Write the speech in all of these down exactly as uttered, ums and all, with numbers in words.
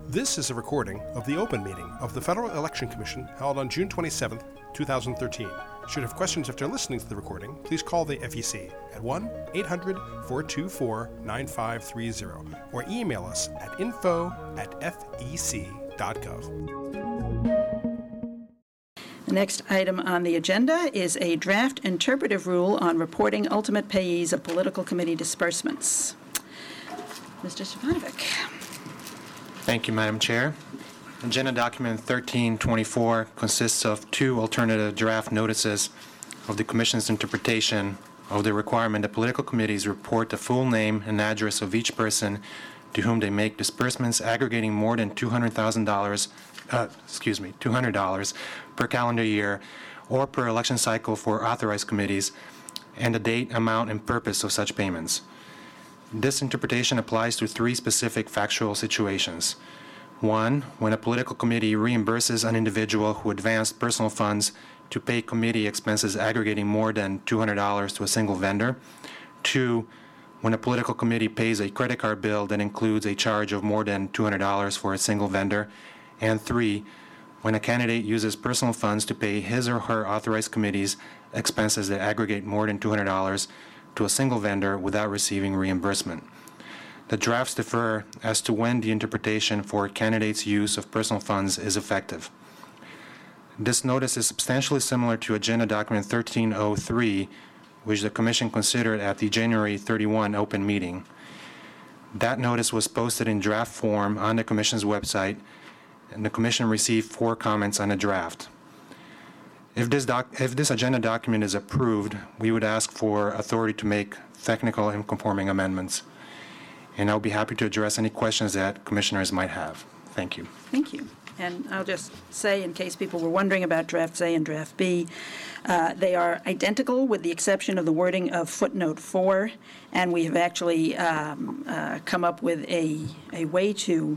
This is a recording of the open meeting of the Federal Election Commission held on June twenty-seventh, twenty thirteen. Should you have questions after listening to the recording, please call the F E C at one eight hundred, four two four, nine five three zero or email us at info at f e c dot gov. The next item on the agenda is a draft interpretive rule on reporting ultimate payees of political committee disbursements. Mister Stefanovic. Thank you, Madam Chair. Agenda document thirteen twenty-four consists of two alternative draft notices of the Commission's interpretation of the requirement that political committees report the full name and address of each person to whom they make disbursements aggregating more than two hundred thousand dollars, uh, excuse me, two hundred dollars per calendar year or per election cycle for authorized committees, and the date, amount, and purpose of such payments. This interpretation applies to three specific factual situations. One, when a political committee reimburses an individual who advanced personal funds to pay committee expenses aggregating more than two hundred dollars to a single vendor. Two, when a political committee pays a credit card bill that includes a charge of more than two hundred dollars for a single vendor. And three, when a candidate uses personal funds to pay his or her authorized committee's expenses that aggregate more than two hundred dollars to a single vendor without receiving reimbursement. The drafts differ as to when the interpretation for a candidate's use of personal funds is effective. This notice is substantially similar to Agenda Document thirteen oh three, which the Commission considered at the January thirty-first open meeting. That notice was posted in draft form on the Commission's website, and the Commission received four comments on the draft. If this, doc, if this agenda document is approved, we would ask for authority to make technical and conforming amendments. And I'll be happy to address any questions that commissioners might have. Thank you. Thank you. And I'll just say, in case people were wondering about Drafts A and Draft B, uh, they are identical with the exception of the wording of footnote four, and we have actually um, uh, come up with a, a way to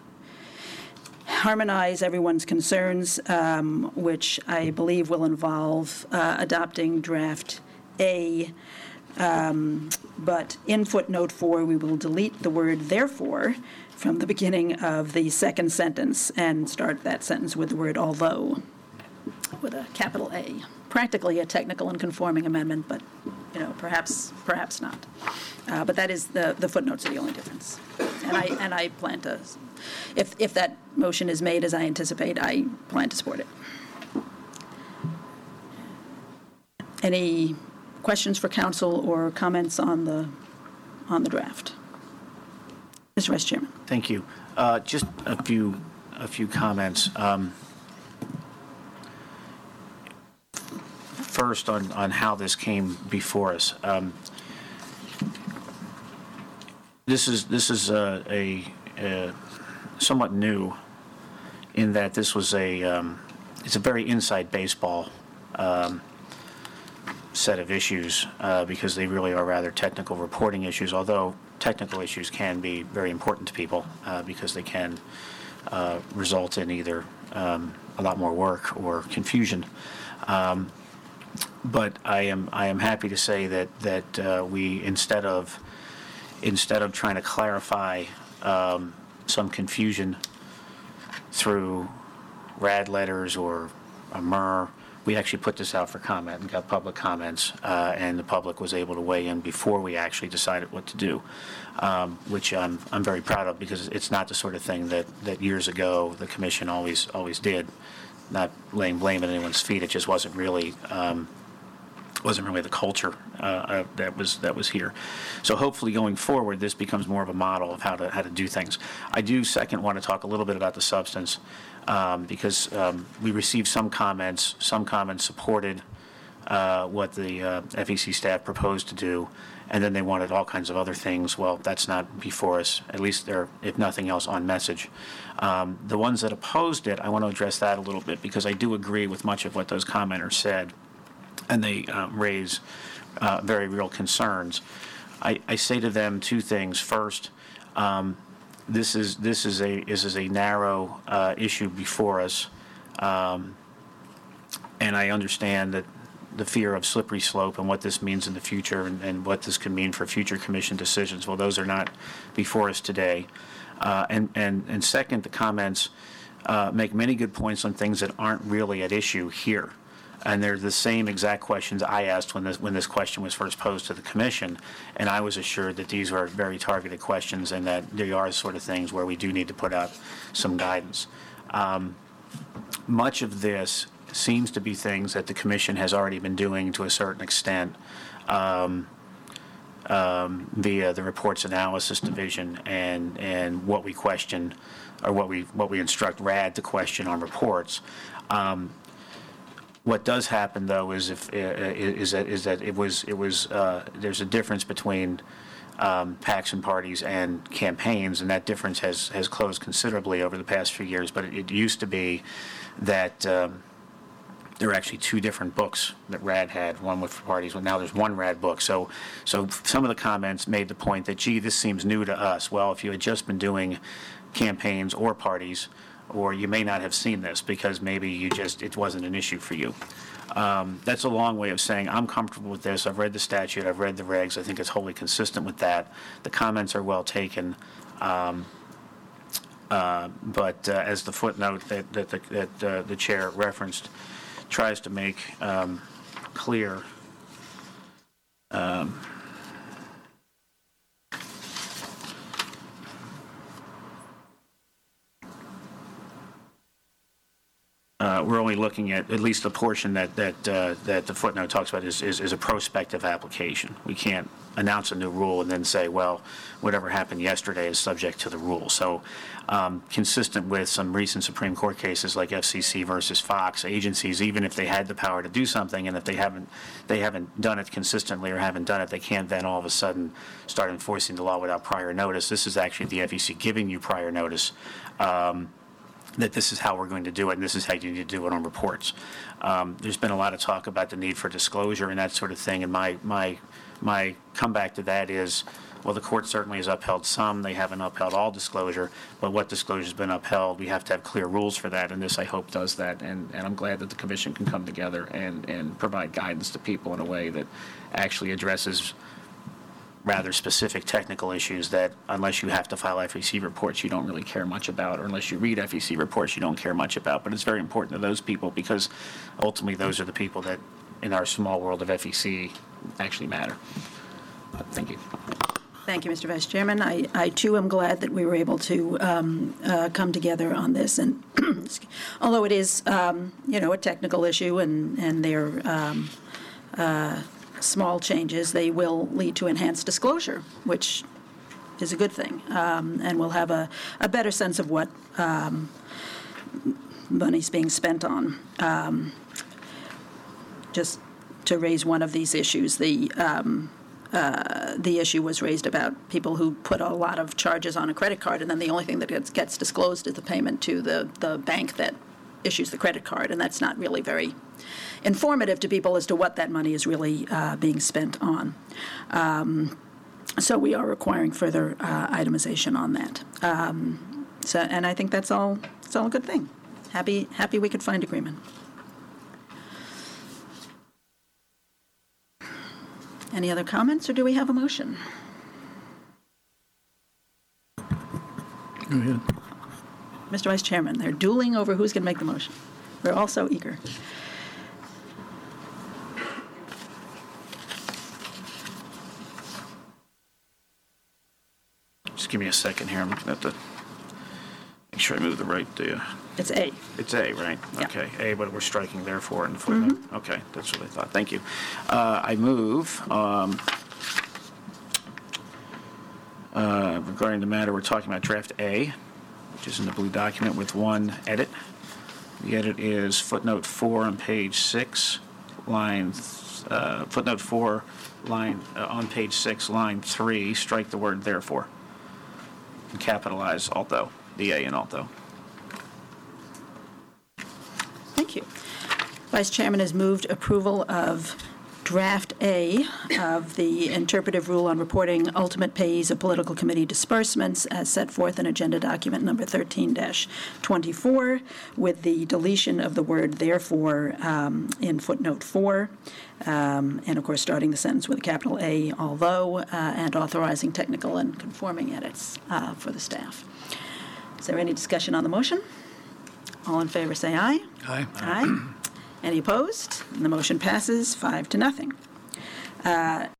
harmonize everyone's concerns, um, which I believe will involve uh, adopting Draft A. Um, but in footnote four, we will delete the word therefore from the beginning of the second sentence and start that sentence with the word although, with a capital A. Practically a technical and conforming amendment, but you know, perhaps perhaps not. Uh, but that is the the footnotes are the only difference. And I and I plan to, if if that motion is made as I anticipate, I plan to support it. Any questions for council or comments on the on the draft? Mister Vice Chairman. Thank you. Uh, just a few a few comments. Um, first, on on how this came before us. Um, this is this is a, a, a somewhat new, in that this was a um, it's a very inside baseball Um, set of issues uh, because they really are rather technical reporting issues, although technical issues can be very important to people uh, because they can uh, result in either um, a lot more work or confusion. Um, but I am I am happy to say that that uh, we instead of instead of trying to clarify um, some confusion through rad letters or a M R, we actually put this out for comment and got public comments, uh, and the public was able to weigh in before we actually decided what to do, um, which I'm I'm very proud of, because it's not the sort of thing that, that years ago the Commission always always did. Not laying blame at anyone's feet, it just wasn't really um, wasn't really the culture uh, uh, that was that was here. So hopefully going forward, this becomes more of a model of how to how to do things. I do second want to talk a little bit about the substance. Um, because um, we received some comments, some comments supported uh, what the uh, F E C staff proposed to do, and then they wanted all kinds of other things. Well, that's not before us, at least they're, if nothing else, on message. Um, the ones that opposed it, I want to address that a little bit, because I do agree with much of what those commenters said, and they um, raise uh, very real concerns. I, I say to them two things. First, um, This is this is a this is a narrow uh, issue before us, um, and I understand that the fear of slippery slope and what this means in the future, and, and what this could mean for future commission decisions. Well, those are not before us today. Uh, and, and, and second, the comments uh, make many good points on things that aren't really at issue here. And they're the same exact questions I asked when this, when this question was first posed to the commission, and I was assured that these were very targeted questions and that there are sort of things where we do need to put out some guidance. Um, much of this seems to be things that the commission has already been doing to a certain extent um, um, via the reports analysis division and and what we question or what we what we instruct R A D to question on reports. Um, What does happen, though, is if uh, is that is that it was it was uh, there's a difference between um, PACs and parties and campaigns, and that difference has has closed considerably over the past few years. But it, it used to be that um, there were actually two different books that R A D had, one with parties. Well, now there's one R A D book. So so some of the comments made the point that, gee, this seems new to us. Well, if you had just been doing campaigns or parties, or you may not have seen this because maybe you just, it wasn't an issue for you. Um, that's a long way of saying I'm comfortable with this. I've read the statute. I've read the regs. I think it's wholly consistent with that. The comments are well taken. Um, uh, but uh, as the footnote that, that, the, that uh, the chair referenced tries to make um, clear, um, Uh, we're only looking at at least the portion that that uh, that the footnote talks about is, is is a prospective application. We can't announce a new rule and then say, well, whatever happened yesterday is subject to the rule. So, um, consistent with some recent Supreme Court cases like F C C versus Fox, agencies, even if they had the power to do something, and if they haven't they haven't done it consistently or haven't done it, they can't then all of a sudden start enforcing the law without prior notice. This is actually the F E C giving you prior notice. Um, that this is how we're going to do it, and this is how you need to do it on reports. Um, there's been a lot of talk about the need for disclosure and that sort of thing, and my my my comeback to that is, well, the court certainly has upheld some. They haven't upheld all disclosure, but what disclosure has been upheld, we have to have clear rules for that, and this, I hope, does that, and, and I'm glad that the commission can come together and, and provide guidance to people in a way that actually addresses rather specific technical issues that, unless you have to file F E C reports, you don't really care much about, or unless you read F E C reports, you don't care much about. But it's very important to those people because ultimately those are the people that, in our small world of F E C, actually matter. Thank you. Thank you, Mister Vice Chairman. I, I too am glad that we were able to um, uh, come together on this. And although it is, um, you know, a technical issue and, and they're um, uh, small changes, they will lead to enhanced disclosure, which is a good thing. Um, and we'll have a, a better sense of what um, money's being spent on. Um, just to raise one of these issues, the um, uh, the issue was raised about people who put a lot of charges on a credit card, and then the only thing that gets, gets disclosed is the payment to the, the bank that issues the credit card, and that's not really very informative to people as to what that money is really uh, being spent on. Um, so we are requiring further uh, itemization on that. Um, so, and I think that's all. It's all a good thing. Happy, happy we could find agreement. Any other comments, or do we have a motion? Go ahead. Mister Vice Chairman, they're dueling over who's going to make the motion. We're all so eager. Just give me a second here. I'm looking at the, make sure I move the right, uh, It's A. it's A, right? Yeah. Okay, A, but we're striking therefore in the footnote. Okay, that's what I thought. Thank you. Uh, I move, um, uh, regarding the matter, we're talking about draft A, which is in the blue document with one edit. The edit is footnote four on page six, line, uh, footnote four, line, uh, on page six, line three, strike the word therefore. And capitalize although, the A in although. Thank you. Vice Chairman has moved approval of Draft A of the interpretive rule on reporting ultimate pays of political committee disbursements as set forth in agenda document number thirteen twenty-four, with the deletion of the word therefore um, in footnote four, um, and of course starting the sentence with a capital A, although, uh, and authorizing technical and conforming edits uh, for the staff. Is there any discussion on the motion? All in favor say aye. Aye. Aye. Any opposed? And the motion passes five to nothing. Uh,